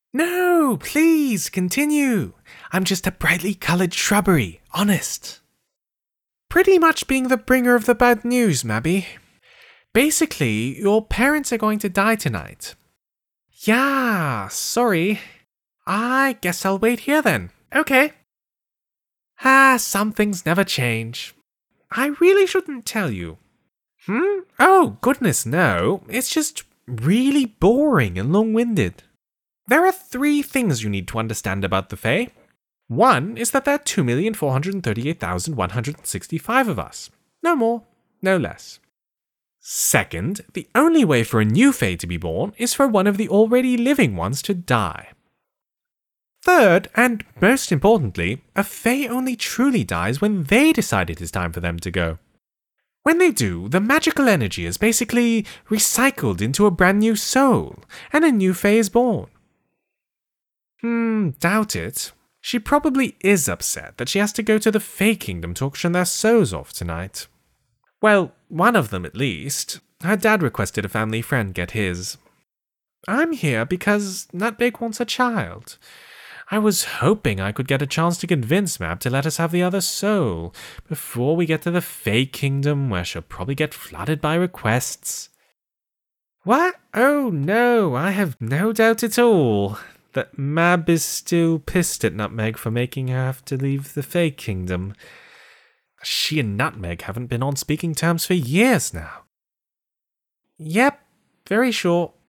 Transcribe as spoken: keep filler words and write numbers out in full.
No, please, continue. I'm just a brightly coloured shrubbery, honest. Pretty much being the bringer of the bad news, Mabby. Basically, your parents are going to die tonight. Yeah, sorry. I guess I'll wait here then. Okay. Ah, some things never change. I really shouldn't tell you. Hmm? Oh, goodness, no. It's just really boring and long-winded. There are three things you need to understand about the Fae. One is that there are two million four hundred thirty-eight thousand one hundred sixty-five of us. No more, no less. Second, the only way for a new Fae to be born is for one of the already living ones to die. Third, and most importantly, a Fae only truly dies when they decide it is time for them to go. When they do, the magical energy is basically recycled into a brand new soul, and a new Fae is born. Hmm, doubt it. She probably is upset that she has to go to the Fae Kingdom to auction their souls off tonight. Well, one of them at least. Her dad requested a family friend get his. I'm here because Nutbig wants a child. I was hoping I could get a chance to convince Mab to let us have the other soul before we get to the Fae Kingdom, where she'll probably get flooded by requests. What? Oh no, I have no doubt at all that Mab is still pissed at Nutmeg for making her have to leave the Fae Kingdom. She and Nutmeg haven't been on speaking terms for years now. Yep, very sure.